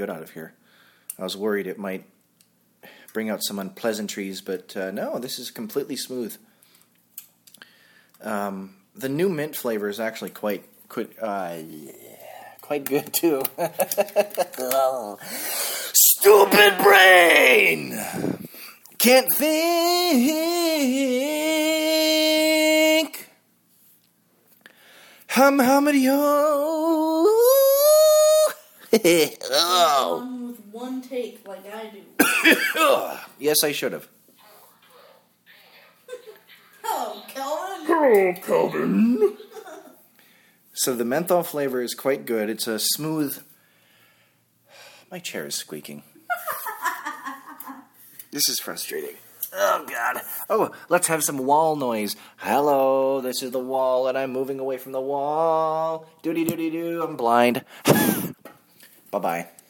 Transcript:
good out of here. I was worried it might bring out some unpleasantries, but no, this is completely smooth. The new mint flavor is actually quite good too. Stupid brain! Can't think. On with one take like I do. Yes, I should have. Hello, Kelvin. Hello, Calvin. So the menthol flavor is quite good. It's a smooth... My chair is squeaking. This is frustrating. Oh, God. Oh, let's have some wall noise. Hello, this is the wall, and I'm moving away from the wall. Doody-doody-doo, I'm blind. Bye-bye.